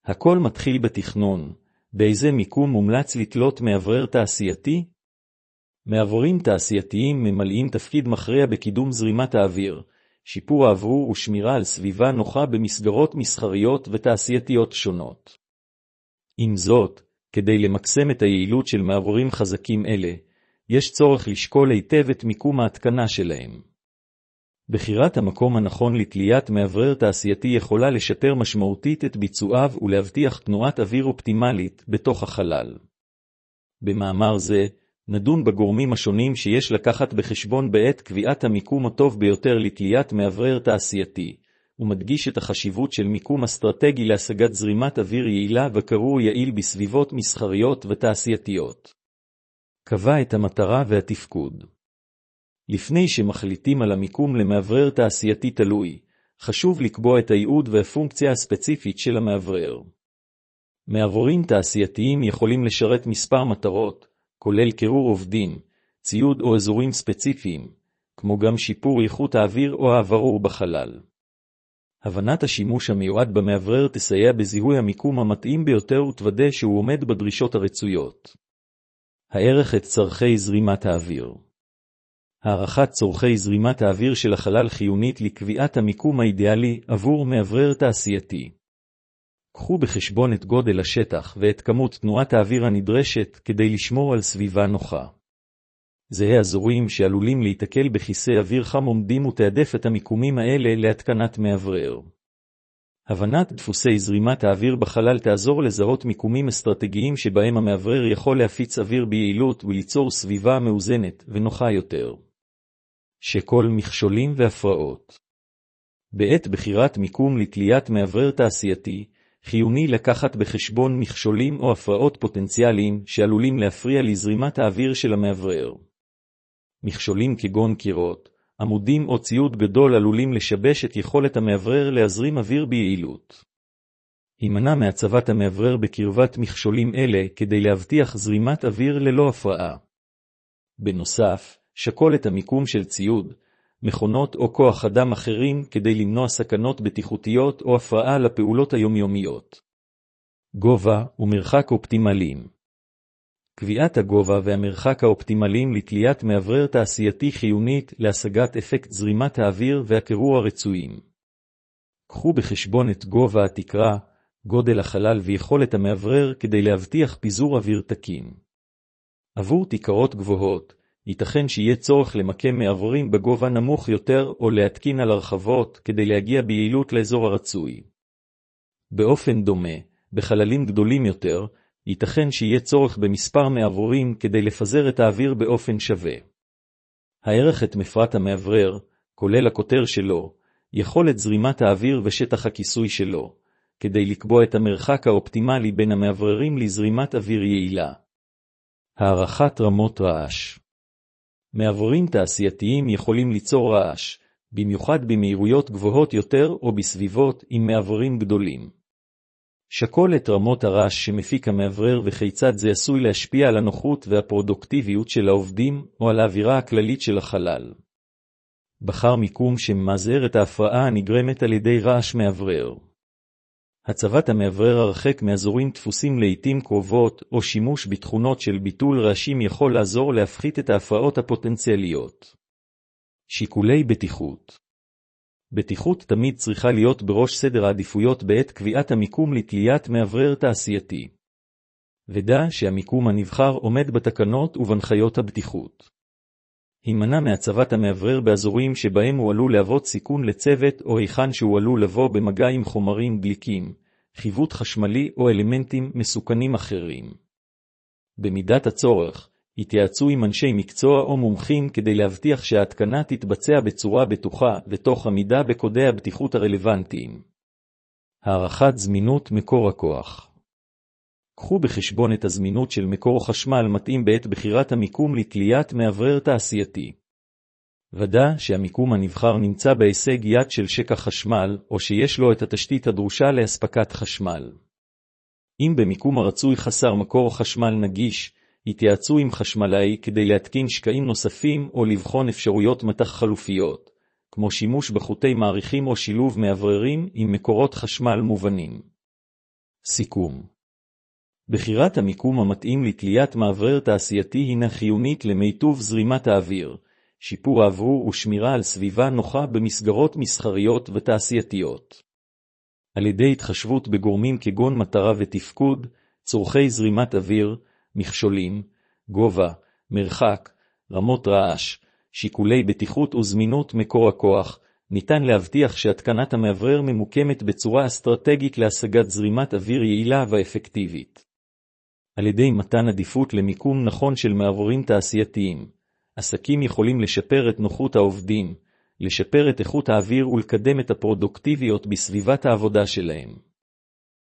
הכל מתחיל בתכנון. באיזה מיקום מומלץ לתלות מאוורר תעשייתי? מאווררים תעשייתיים ממלאים תפקיד מכריע בקידום זרימת האוויר, שיפור האוורור ושמירה על סביבה נוחה במסגרות מסחריות ותעשייתיות שונות. עם זאת, כדי למקסם את היעילות של מאווררים חזקים אלה, יש צורך לשקול היטב את מיקום ההתקנה שלהם. בחירת המקום הנכון לתליית מאוורר תעשייתי יכולה לשפר משמעותית את ביצועיו ולהבטיח תנועת אוויר אופטימלית בתוך החלל. במאמר זה, נדון בגורמים השונים שיש לקחת בחשבון בעת קביעת המיקום הטוב ביותר לתליית מאוורר תעשייתי, ומדגיש את החשיבות של מיקום אסטרטגי להשגת זרימת אוויר יעילה וקירור יעיל בסביבות מסחריות ותעשייתיות. קבע את המטרה והתפקוד. לפני שמחליטים על המיקום למאוורר תעשייתי תלוי, חשוב לקבוע את הייעוד והפונקציה הספציפית של המאוורר. מאווררים תעשייתיים יכולים לשרת מספר מטרות, כולל קירור עובדים, ציוד או אזורים ספציפיים, כמו גם שיפור איכות האוויר או האוורור בחלל. הבנת השימוש המיועד במאוורר תסייע בזיהוי המיקום המתאים ביותר ותוודא שהוא עומד בדרישות הרצויות. הערך את צורכי זרימת האוויר. הערכת צורכי זרימת האוויר של החלל חיונית לקביעת המיקום האידיאלי עבור מאוורר תעשייתי. קחו בחשבון את גודל השטח ואת כמות תנועת האוויר הנדרשת כדי לשמור על סביבה נוחה. זהה אזורים שעלולים להתקל בכיסא אוויר חם עומדים ותעדף את המיקומים האלה להתקנת מאוורר. הבנת דפוסי זרימת האוויר בחלל תעזור לזהות מיקומים אסטרטגיים שבהם המאוורר יכול להפיץ אוויר ביעילות וליצור סביבה מאוזנת ונוחה יותר. שכל מכשולים והפרעות. בעת בחירת מיקום לתליית מאוורר תעשייתי, חיוני לקחת בחשבון מכשולים או הפרעות פוטנציאליים שעלולים להפריע לזרימת האוויר של המאוורר. מכשולים כגון קירות, עמודים או ציוד גדול עלולים לשבש את יכולת המאוורר להזרים אוויר ביעילות. הימנע מהצבת המאוורר בקרבת מכשולים אלה כדי להבטיח זרימת אוויר ללא הפרעה. בנוסף, שקול את המיקום של ציוד, מכונות או כוח אדם אחרים כדי למנוע סכנות בטיחותיות או הפרעה לפעולות היומיומיות. גובה ומרחק אופטימליים. קביעת הגובה והמרחק האופטימליים לתליית מאוורר תעשייתי חיונית להשגת אפקט זרימת האוויר והקירור הרצויים. קחו בחשבון את גובה התקרה, גודל החלל ויכולת המאוורר כדי להבטיח פיזור אוויר תקין. עבור תקרות גבוהות, ייתכן שיהיה צורך למקם מאווררים בגובה נמוך יותר או להתקין על הרחבות כדי להגיע ביעילות לאזור הרצוי. באופן דומה, בחללים גדולים יותר, ייתכן שיהיה צורך במספר מאווררים כדי לפזר את האוויר באופן שווה. הערך את מפרט המאוורר, כולל הכותר שלו, יכולת זרימת האוויר ושטח הכיסוי שלו, כדי לקבוע את המרחק האופטימלי בין המאווררים לזרימת אוויר יעילה. הערכת רמות רעש. מאווררים תעשייתיים יכולים ליצור רעש, במיוחד במהירויות גבוהות יותר או בסביבות עם מאווררים גדולים. שקול את רמות הרעש שמפיק המאוורר וכיצד זה עשוי להשפיע על הנוחות והפרודוקטיביות של העובדים או על האווירה הכללית של החלל. בחר מיקום שממזער את ההפרעה הנגרמת על ידי רעש מאוורר. הצבת המאוורר הרחק מאזורים דפוסים לעתים קרובות או שימוש בתכונות של ביטול רעשים יכול לעזור להפחית את ההפרעות הפוטנציאליות. שיקולי בטיחות. בטיחות תמיד צריכה להיות בראש סדר העדיפויות בעת קביעת המיקום לתליית מאוורר תעשייתי. ודע שהמיקום הנבחר עומד בתקנות ובהנחיות הבטיחות. הימנע מהצבת המאוורר באזורים שבהם הוא עלול להוות סיכון לצוות או היכן שהוא עלול לבוא במגע עם חומרים דליקים, חיווט חשמלי או אלמנטים מסוכנים אחרים. במידת הצורך, התייעצו עם אנשי מקצוע או מומחים כדי להבטיח שההתקנה תתבצע בצורה בטוחה ותוך עמידה בקודי הבטיחות הרלוונטיים. הערכת זמינות מקור הכוח. קחו בחשבון את הזמינות של מקור חשמל מתאים בעת בחירת המיקום לתליית מאוורר תעשייתי. ודע שהמיקום הנבחר נמצא בהישג יד של שקע חשמל או שיש לו את התשתית הדרושה להספקת חשמל. אם במיקום הרצוי חסר מקור חשמל נגיש, התייעצו עם חשמלאי כדי להתקין שקעים נוספים או לבחון אפשרויות מתח חלופיות, כמו שימוש בחוטי מעריכים או שילוב מאווררים עם מקורות חשמל מובנים. סיכום. בחירת המיקום המתאים לתליית מאוורר תעשייתי הינה חיונית למיטוב זרימת האוויר, שיפור האוורור ושמירה על סביבה נוחה במסגרות מסחריות ותעשייתיות. על ידי התחשבות בגורמים כגון מטרה ותפקוד, צורכי זרימת אוויר, מכשולים, גובה, מרחק, רמות רעש, שיקולי בטיחות וזמינות מקור הכוח, ניתן להבטיח שהתקנת המאוורר ממוקמת בצורה אסטרטגית להשגת זרימת אוויר יעילה ואפקטיבית. על ידי מתן עדיפות למיקום נכון של מאווררים תעשייתיים, עסקים יכולים לשפר את נוחות העובדים, לשפר את איכות האוויר ולקדם את הפרודוקטיביות בסביבת העבודה שלהם.